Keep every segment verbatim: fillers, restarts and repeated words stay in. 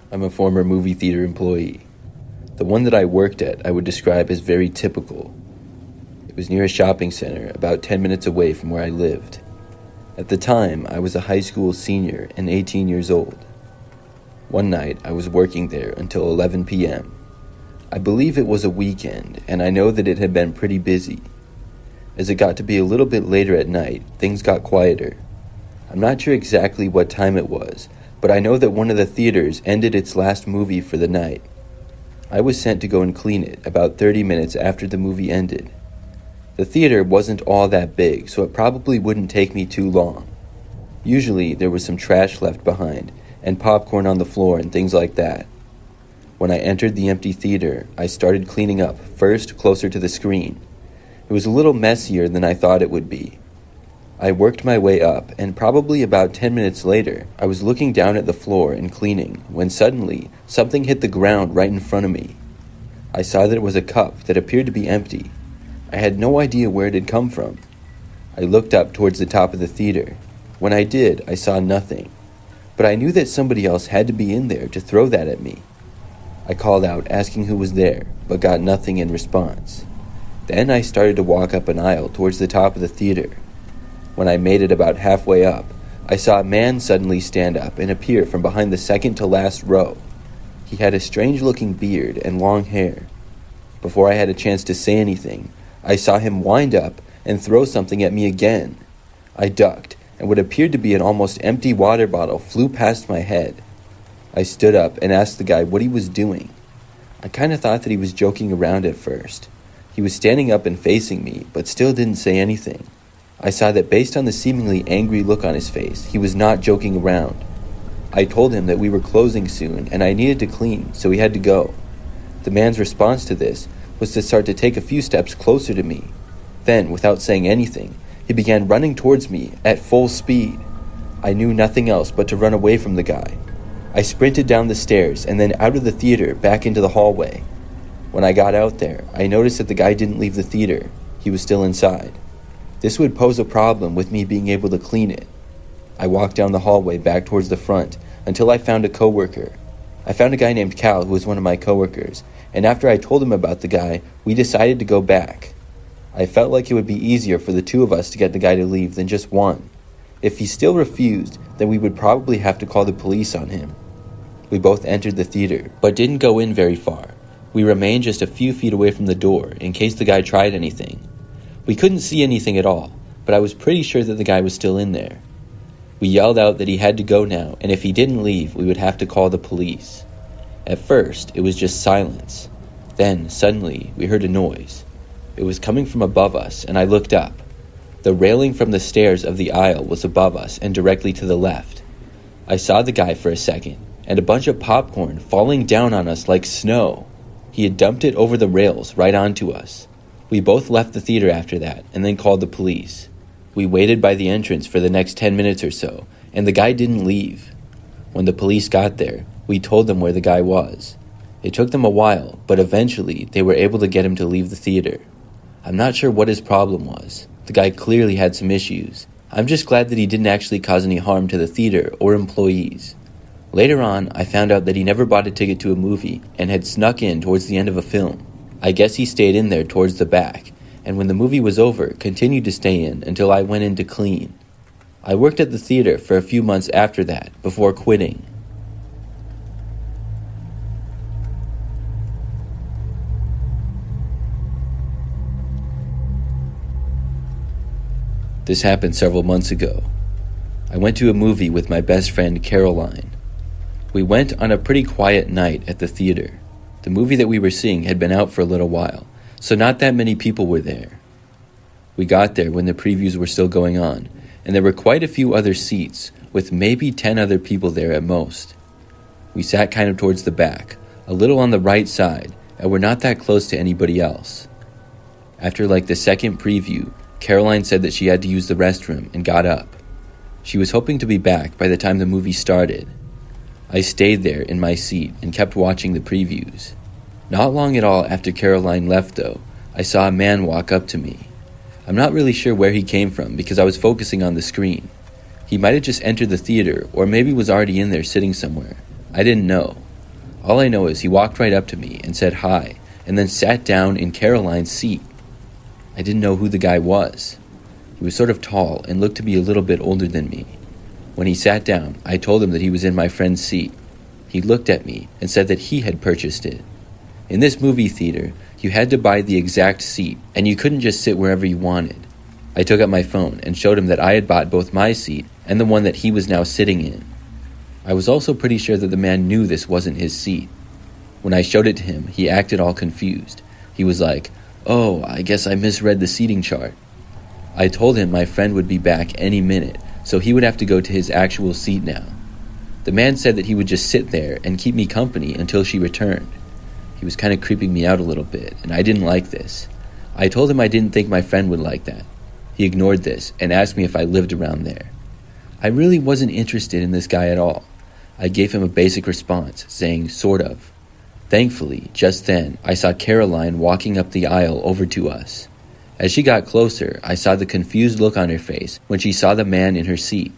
I'm a former movie theater employee. The one that I worked at I would describe as very typical. It was near a shopping center about ten minutes away from where I lived. At the time, I was a high school senior and eighteen years old. One night, I was working there until eleven p.m. I believe it was a weekend, and I know that it had been pretty busy. As it got to be a little bit later at night, things got quieter. I'm not sure exactly what time it was, but I know that one of the theaters ended its last movie for the night. I was sent to go and clean it about thirty minutes after the movie ended. The theater wasn't all that big, so it probably wouldn't take me too long. Usually, there was some trash left behind, and popcorn on the floor and things like that. When I entered the empty theater, I started cleaning up, first closer to the screen. It was a little messier than I thought it would be. I worked my way up, and probably about ten minutes later, I was looking down at the floor and cleaning, when suddenly, something hit the ground right in front of me. I saw that it was a cup that appeared to be empty. I had no idea where it had come from. I looked up towards the top of the theater. When I did, I saw nothing. But I knew that somebody else had to be in there to throw that at me. I called out, asking who was there, but got nothing in response. Then I started to walk up an aisle towards the top of the theater. When I made it about halfway up, I saw a man suddenly stand up and appear from behind the second to last row. He had a strange-looking beard and long hair. Before I had a chance to say anything, I saw him wind up and throw something at me again. I ducked, and what appeared to be an almost empty water bottle flew past my head. I stood up and asked the guy what he was doing. I kind of thought that he was joking around at first. He was standing up and facing me, but still didn't say anything. I saw that based on the seemingly angry look on his face, he was not joking around. I told him that we were closing soon and I needed to clean, so he had to go. The man's response to this was to start to take a few steps closer to me. Then, without saying anything, he began running towards me at full speed. I knew nothing else but to run away from the guy. I sprinted down the stairs and then out of the theater back into the hallway. When I got out there, I noticed that the guy didn't leave the theater. He was still inside. This would pose a problem with me being able to clean it. I walked down the hallway back towards the front until I found a coworker. I found a guy named Cal who was one of my coworkers, and after I told him about the guy, we decided to go back. I felt like it would be easier for the two of us to get the guy to leave than just one. If he still refused, then we would probably have to call the police on him. We both entered the theater, but didn't go in very far. We remained just a few feet away from the door in case the guy tried anything. We couldn't see anything at all, but I was pretty sure that the guy was still in there. We yelled out that he had to go now, and if he didn't leave, we would have to call the police. At first, it was just silence. Then, suddenly, we heard a noise. It was coming from above us, and I looked up. The railing from the stairs of the aisle was above us and directly to the left. I saw the guy for a second, and a bunch of popcorn falling down on us like snow. He had dumped it over the rails right onto us. We both left the theater after that, and then called the police. We waited by the entrance for the next ten minutes or so, and the guy didn't leave. When the police got there, we told them where the guy was. It took them a while, but eventually they were able to get him to leave the theater. I'm not sure what his problem was. The guy clearly had some issues. I'm just glad that he didn't actually cause any harm to the theater or employees. Later on, I found out that he never bought a ticket to a movie and had snuck in towards the end of a film. I guess he stayed in there towards the back, and when the movie was over, continued to stay in until I went in to clean. I worked at the theater for a few months after that, before quitting. This happened several months ago. I went to a movie with my best friend Caroline. We went on a pretty quiet night at the theater. The movie that we were seeing had been out for a little while, so not that many people were there. We got there when the previews were still going on, and there were quite a few other seats, with maybe ten other people there at most. We sat kind of towards the back, a little on the right side, and were not that close to anybody else. After like the second preview, Caroline said that she had to use the restroom and got up. She was hoping to be back by the time the movie started. I stayed there in my seat and kept watching the previews. Not long at all after Caroline left, though, I saw a man walk up to me. I'm not really sure where he came from because I was focusing on the screen. He might have just entered the theater or maybe was already in there sitting somewhere. I didn't know. All I know is he walked right up to me and said hi, and then sat down in Caroline's seat. I didn't know who the guy was. He was sort of tall and looked to be a little bit older than me. When he sat down, I told him that he was in my friend's seat. He looked at me and said that he had purchased it. In this movie theater, you had to buy the exact seat, and you couldn't just sit wherever you wanted. I took out my phone and showed him that I had bought both my seat and the one that he was now sitting in. I was also pretty sure that the man knew this wasn't his seat. When I showed it to him, he acted all confused. He was like, "Oh, I guess I misread the seating chart." I told him my friend would be back any minute, so he would have to go to his actual seat now. The man said that he would just sit there and keep me company until she returned. He was kind of creeping me out a little bit, and I didn't like this. I told him I didn't think my friend would like that. He ignored this and asked me if I lived around there. I really wasn't interested in this guy at all. I gave him a basic response, saying, sort of. Thankfully, just then, I saw Caroline walking up the aisle over to us. As she got closer, I saw the confused look on her face when she saw the man in her seat.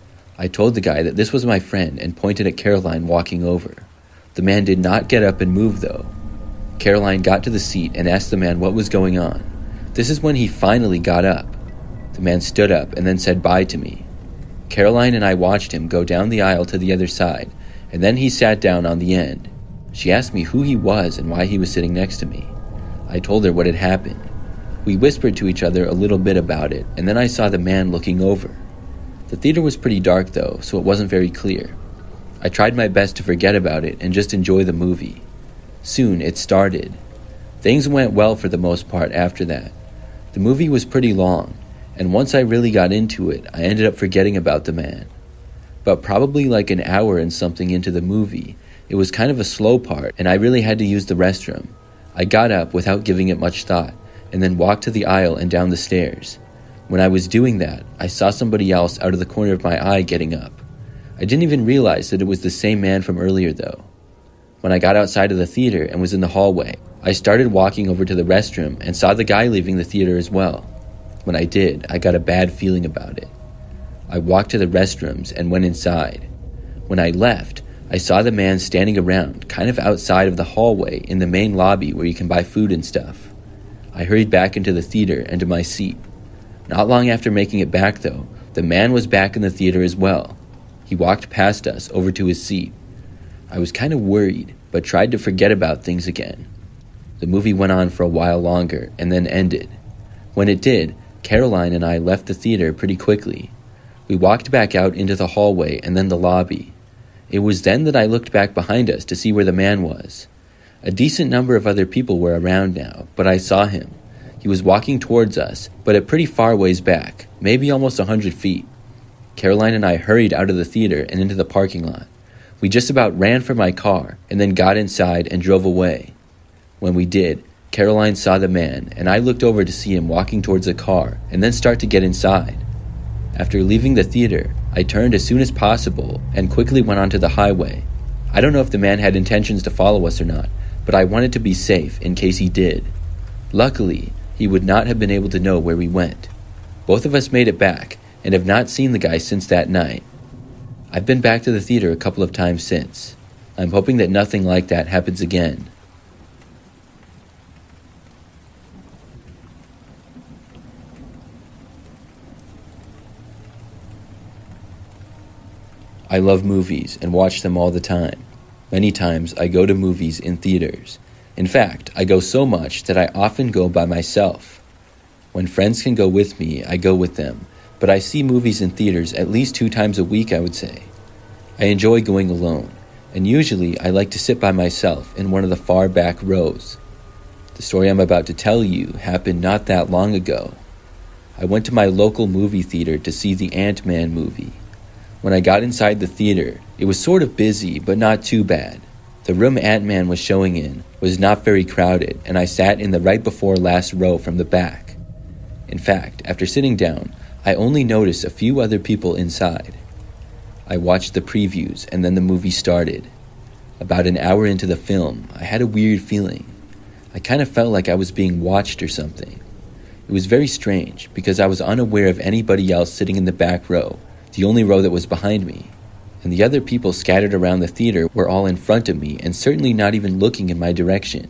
I told the guy that this was my friend and pointed at Caroline walking over. The man did not get up and move, though. Caroline got to the seat and asked the man what was going on. This is when he finally got up. The man stood up and then said bye to me. Caroline and I watched him go down the aisle to the other side, and then he sat down on the end. She asked me who he was and why he was sitting next to me. I told her what had happened. We whispered to each other a little bit about it, and then I saw the man looking over. The theater was pretty dark, though, so it wasn't very clear. I tried my best to forget about it and just enjoy the movie. Soon it started. Things went well for the most part after that. The movie was pretty long, and once I really got into it, I ended up forgetting about the man. But probably like an hour and something into the movie, it was kind of a slow part, and I really had to use the restroom. I got up without giving it much thought, and then walked to the aisle and down the stairs. When I was doing that, I saw somebody else out of the corner of my eye getting up. I didn't even realize that it was the same man from earlier, though. When I got outside of the theater and was in the hallway, I started walking over to the restroom and saw the guy leaving the theater as well. When I did, I got a bad feeling about it. I walked to the restrooms and went inside. When I left, I saw the man standing around, kind of outside of the hallway in the main lobby where you can buy food and stuff. I hurried back into the theater and to my seat. Not long after making it back, though, the man was back in the theater as well. He walked past us over to his seat. I was kind of worried, but tried to forget about things again. The movie went on for a while longer and then ended. When it did, Caroline and I left the theater pretty quickly. We walked back out into the hallway and then the lobby. It was then that I looked back behind us to see where the man was. A decent number of other people were around now, but I saw him. He was walking towards us, but a pretty far ways back, maybe almost a hundred feet. Caroline and I hurried out of the theater and into the parking lot. We just about ran for my car and then got inside and drove away. When we did, Caroline saw the man, and I looked over to see him walking towards the car and then start to get inside. After leaving the theater, I turned as soon as possible and quickly went onto the highway. I don't know if the man had intentions to follow us or not, but I wanted to be safe in case he did. Luckily, he would not have been able to know where we went. Both of us made it back and have not seen the guy since that night. I've been back to the theater a couple of times since. I'm hoping that nothing like that happens again. I love movies and watch them all the time. Many times I go to movies in theaters. In fact, I go so much that I often go by myself. When friends can go with me, I go with them, but I see movies in theaters at least two times a week, I would say. I enjoy going alone, and usually I like to sit by myself in one of the far back rows. The story I'm about to tell you happened not that long ago. I went to my local movie theater to see the Ant-Man movie. When I got inside the theater, it was sort of busy, but not too bad. The room Ant-Man was showing in was not very crowded, and I sat in the right before last row from the back. In fact, after sitting down, I only noticed a few other people inside. I watched the previews, and then the movie started. About an hour into the film, I had a weird feeling. I kind of felt like I was being watched or something. It was very strange, because I was unaware of anybody else sitting in the back row, the only row that was behind me. and the other people scattered around the theater were all in front of me and certainly not even looking in my direction.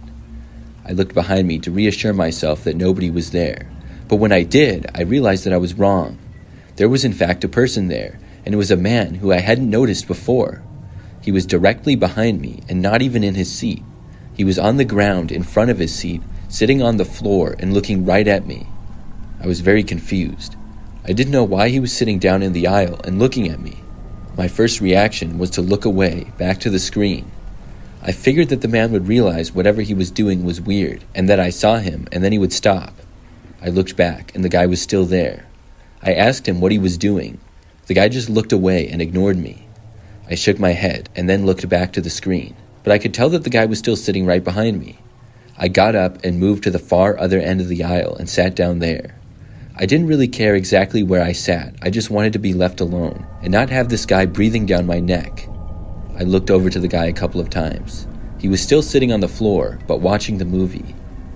I looked behind me to reassure myself that nobody was there, but when I did, I realized that I was wrong. There was in fact a person there, and it was a man who I hadn't noticed before. He was directly behind me and not even in his seat. He was on the ground in front of his seat, sitting on the floor and looking right at me. I was very confused. I didn't know why he was sitting down in the aisle and looking at me. My first reaction was to look away, back to the screen. I figured that the man would realize whatever he was doing was weird, and that I saw him, and then he would stop. I looked back, and the guy was still there. I asked him what he was doing. The guy just looked away and ignored me. I shook my head, and then looked back to the screen, but I could tell that the guy was still sitting right behind me. I got up and moved to the far other end of the aisle and sat down there. I didn't really care exactly where I sat. I just wanted to be left alone and not have this guy breathing down my neck. I looked over to the guy a couple of times. He was still sitting on the floor, but watching the movie.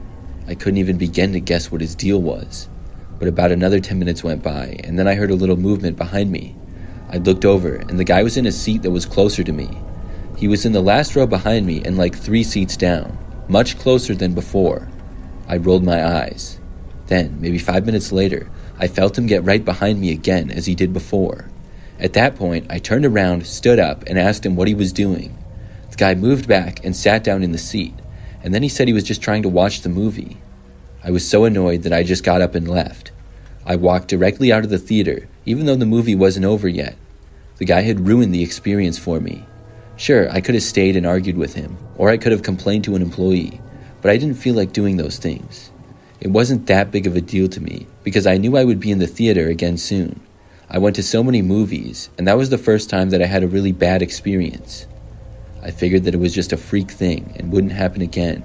I couldn't even begin to guess what his deal was. But about another ten minutes went by, and then I heard a little movement behind me. I looked over, and the guy was in a seat that was closer to me. He was in the last row behind me and like three seats down, much closer than before. I rolled my eyes. Then, maybe five minutes later, I felt him get right behind me again as he did before. At that point, I turned around, stood up, and asked him what he was doing. The guy moved back and sat down in the seat, and then he said he was just trying to watch the movie. I was so annoyed that I just got up and left. I walked directly out of the theater, even though the movie wasn't over yet. The guy had ruined the experience for me. Sure, I could have stayed and argued with him, or I could have complained to an employee, but I didn't feel like doing those things. It wasn't that big of a deal to me, because I knew I would be in the theater again soon. I went to so many movies, and that was the first time that I had a really bad experience. I figured that it was just a freak thing and wouldn't happen again.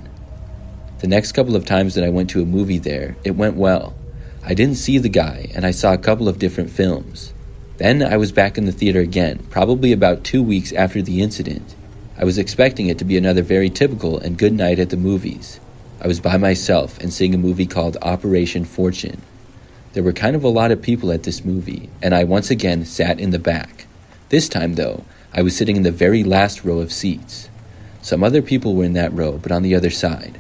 The next couple of times that I went to a movie there, it went well. I didn't see the guy, and I saw a couple of different films. Then I was back in the theater again, probably about two weeks after the incident. I was expecting it to be another very typical and good night at the movies. I was by myself and seeing a movie called Operation Fortune. There were kind of a lot of people at this movie, and I once again sat in the back. This time, though, I was sitting in the very last row of seats. Some other people were in that row, but on the other side.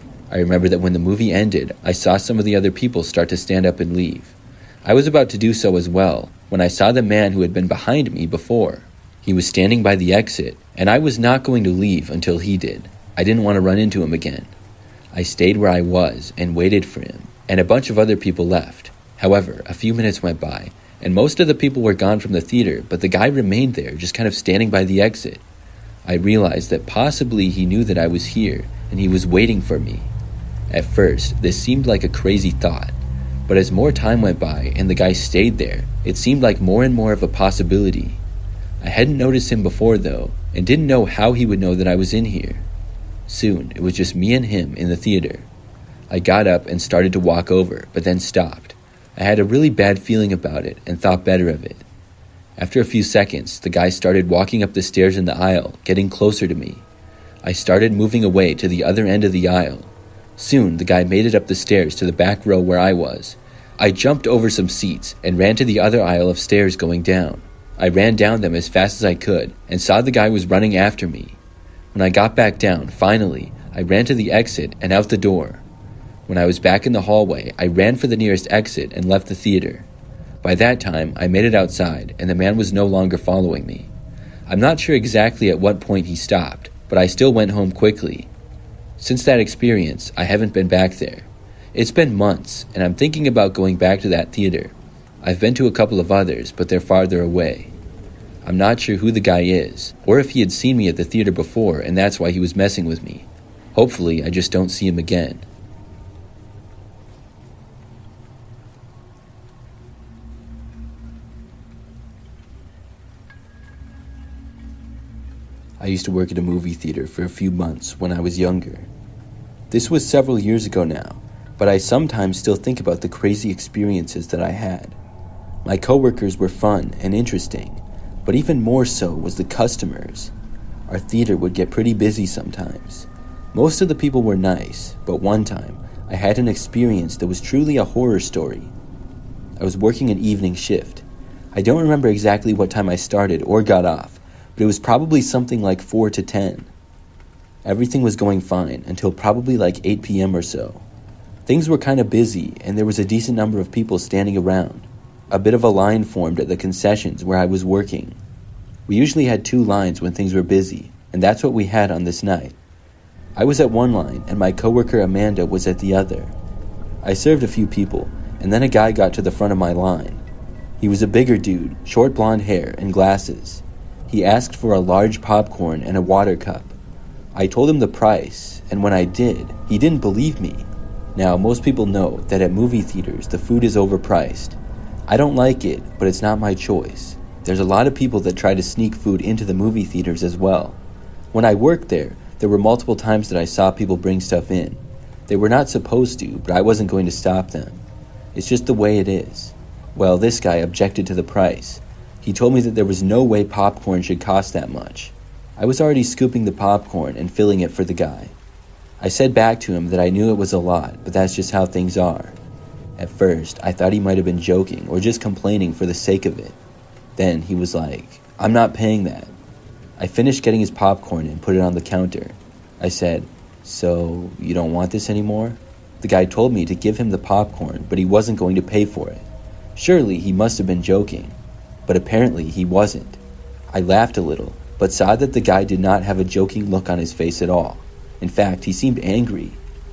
I remember that when the movie ended, I saw some of the other people start to stand up and leave. I was about to do so as well, when I saw the man who had been behind me before. He was standing by the exit, and I was not going to leave until he did. I didn't want to run into him again. I stayed where I was and waited for him, and a bunch of other people left. However, a few minutes went by, and most of the people were gone from the theater, but the guy remained there, just kind of standing by the exit. I realized that possibly he knew that I was here, and he was waiting for me. At first, this seemed like a crazy thought, but as more time went by and the guy stayed there, it seemed like more and more of a possibility. I hadn't noticed him before, though, and didn't know how he would know that I was in here. Soon, it was just me and him in the theater. I got up and started to walk over, but then stopped. I had a really bad feeling about it and thought better of it. After a few seconds, the guy started walking up the stairs in the aisle, getting closer to me. I started moving away to the other end of the aisle. Soon, the guy made it up the stairs to the back row where I was. I jumped over some seats and ran to the other aisle of stairs going down. I ran down them as fast as I could and saw the guy was running after me. When I got back down, finally, I ran to the exit and out the door. When I was back in the hallway, I ran for the nearest exit and left the theater. By that time, I made it outside, and the man was no longer following me. I'm not sure exactly at what point he stopped, but I still went home quickly. Since that experience, I haven't been back there. It's been months, and I'm thinking about going back to that theater. I've been to a couple of others, but they're farther away. I'm not sure who the guy is, or if he had seen me at the theater before and that's why he was messing with me. Hopefully, I just don't see him again. I used to work at a movie theater for a few months when I was younger. This was several years ago now, but I sometimes still think about the crazy experiences that I had. My coworkers were fun and interesting, but even more so was the customers. Our theater would get pretty busy sometimes. Most of the people were nice, but one time I had an experience that was truly a horror story. I was working an evening shift. I don't remember exactly what time I started or got off, but it was probably something like four to ten. Everything was going fine until probably like eight p.m. or so. Things were kind of busy, and there was a decent number of people standing around. A bit of a line formed at the concessions where I was working. We usually had two lines when things were busy, and that's what we had on this night. I was at one line, and my coworker Amanda was at the other. I served a few people, and then a guy got to the front of my line. He was a bigger dude, short blonde hair and glasses. He asked for a large popcorn and a water cup. I told him the price, and when I did, he didn't believe me. Now, most people know that at movie theaters, the food is overpriced. I don't like it, but it's not my choice. There's a lot of people that try to sneak food into the movie theaters as well. When I worked there, there were multiple times that I saw people bring stuff in. They were not supposed to, but I wasn't going to stop them. It's just the way it is. Well, this guy objected to the price. He told me that there was no way popcorn should cost that much. I was already scooping the popcorn and filling it for the guy. I said back to him that I knew it was a lot, but that's just how things are. At first, I thought he might have been joking or just complaining for the sake of it. Then he was like, "I'm not paying that." I finished getting his popcorn and put it on the counter. I said, "So, you don't want this anymore?" The guy told me to give him the popcorn, but he wasn't going to pay for it. Surely he must have been joking, but apparently he wasn't. I laughed a little, but saw that the guy did not have a joking look on his face at all. In fact, he seemed angry.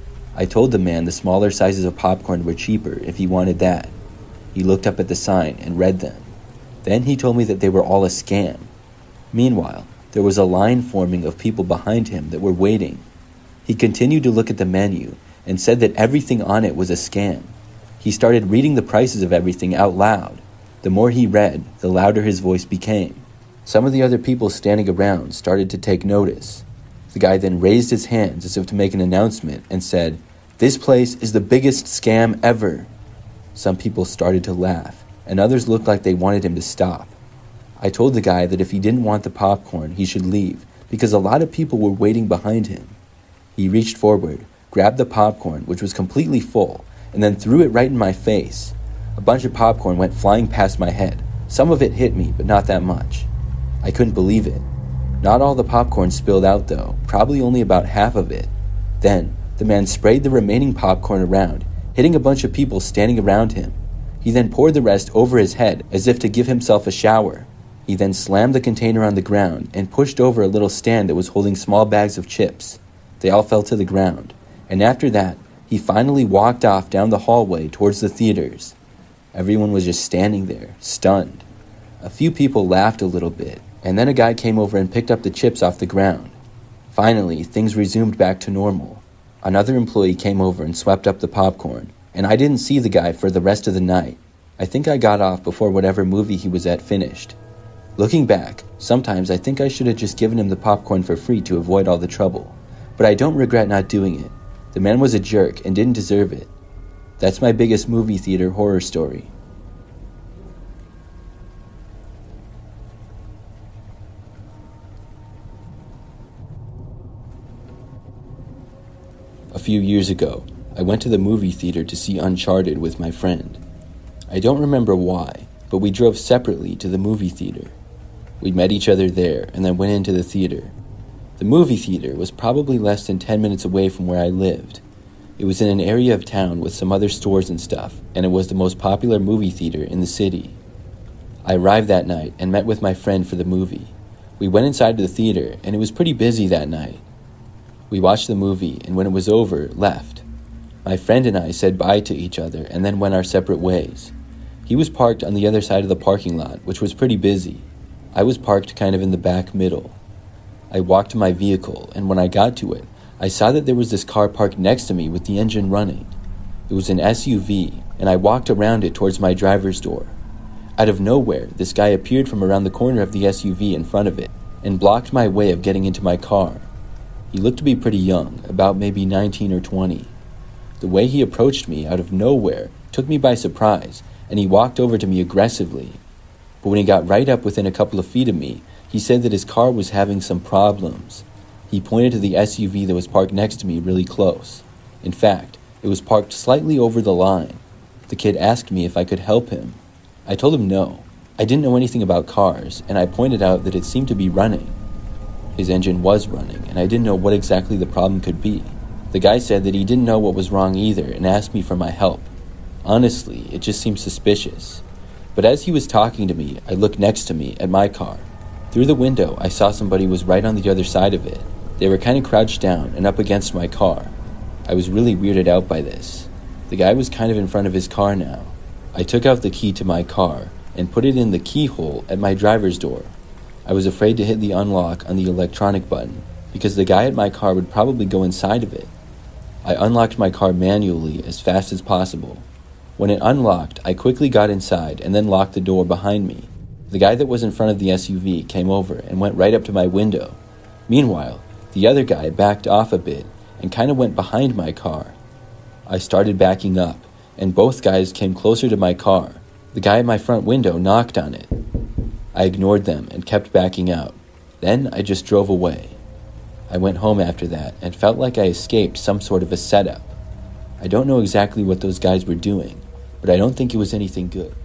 I told the man the smaller sizes of popcorn were cheaper if he wanted that. He looked up at the sign and read them. Then he told me that they were all a scam. Meanwhile, there was a line forming of people behind him that were waiting. He continued to look at the menu and said that everything on it was a scam. He started reading the prices of everything out loud. The more he read, the louder his voice became. Some of the other people standing around started to take notice. The guy then raised his hands as if to make an announcement and said, "This place is the biggest scam ever." Some people started to laugh, and others looked like they wanted him to stop. I told the guy that if he didn't want the popcorn, he should leave, because a lot of people were waiting behind him. He reached forward, grabbed the popcorn, which was completely full, and then threw it right in my face. A bunch of popcorn went flying past my head. Some of it hit me, but not that much. I couldn't believe it. Not all the popcorn spilled out though, probably only about half of it. Then, the man sprayed the remaining popcorn around, hitting a bunch of people standing around him. He then poured the rest over his head as if to give himself a shower. He then slammed the container on the ground and pushed over a little stand that was holding small bags of chips. They all fell to the ground, and after that, he finally walked off down the hallway towards the theaters. Everyone was just standing there, stunned. A few people laughed a little bit, and then a guy came over and picked up the chips off the ground. Finally, things resumed back to normal. Another employee came over and swept up the popcorn, and I didn't see the guy for the rest of the night. I think I got off before whatever movie he was at finished. Looking back, sometimes I think I should have just given him the popcorn for free to avoid all the trouble, but I don't regret not doing it. The man was a jerk and didn't deserve it. That's my biggest movie theater horror story. A few years ago, I went to the movie theater to see Uncharted with my friend. I don't remember why, but we drove separately to the movie theater. We met each other there and then went into the theater. The movie theater was probably less than ten minutes away from where I lived. It was in an area of town with some other stores and stuff, and it was the most popular movie theater in the city. I arrived that night and met with my friend for the movie. We went inside the theater, and it was pretty busy that night. We watched the movie, and when it was over, left. My friend and I said bye to each other and then went our separate ways. He was parked on the other side of the parking lot, which was pretty busy. I was parked kind of in the back middle. I walked to my vehicle, and when I got to it, I saw that there was this car parked next to me with the engine running. It was an S U V, and I walked around it towards my driver's door. Out of nowhere, this guy appeared from around the corner of the S U V in front of it and blocked my way of getting into my car. He looked to be pretty young, about maybe nineteen or twenty. The way he approached me out of nowhere took me by surprise, and he walked over to me aggressively. But when he got right up within a couple of feet of me, he said that his car was having some problems. He pointed to the S U V that was parked next to me really close. In fact, it was parked slightly over the line. The kid asked me if I could help him. I told him no. I didn't know anything about cars, and I pointed out that it seemed to be running. His engine was running, and I didn't know what exactly the problem could be. The guy said that he didn't know what was wrong either and asked me for my help. Honestly, it just seemed suspicious. But as he was talking to me, I looked next to me at my car. Through the window, I saw somebody was right on the other side of it. They were kind of crouched down and up against my car. I was really weirded out by this. The guy was kind of in front of his car now. I took out the key to my car and put it in the keyhole at my driver's door. I was afraid to hit the unlock on the electronic button because the guy at my car would probably go inside of it. I unlocked my car manually as fast as possible. When it unlocked, I quickly got inside and then locked the door behind me. The guy that was in front of the S U V came over and went right up to my window. Meanwhile, the other guy backed off a bit and kind of went behind my car. I started backing up, and both guys came closer to my car. The guy at my front window knocked on it. I ignored them and kept backing out. Then I just drove away. I went home after that and felt like I escaped some sort of a setup. I don't know exactly what those guys were doing, but I don't think it was anything good.